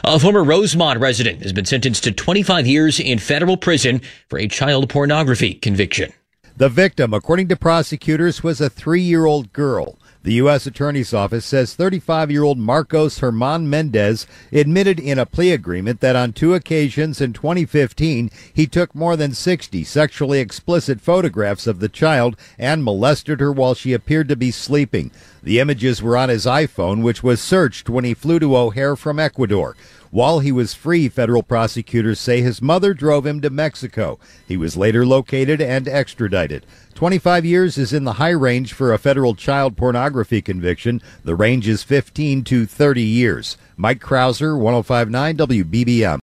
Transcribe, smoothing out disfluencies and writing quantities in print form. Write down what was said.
A former Rosemont resident has been sentenced to 25 years in federal prison for a child pornography conviction. The victim, according to prosecutors, was a 3-year-old girl. The U.S. Attorney's Office says 35-year-old Marcos Herman Mendez admitted in a plea agreement that on 2 occasions in 2015, he took more than 60 sexually explicit photographs of the child and molested her while she appeared to be sleeping. The images were on his iPhone, which was searched when he flew to O'Hare from Ecuador. While he was free, federal prosecutors say his mother drove him to Mexico. He was later located and extradited. 25 years is in the high range for a federal child pornography conviction. The range is 15 to 30 years. Mike Krauser, 105.9 WBBM.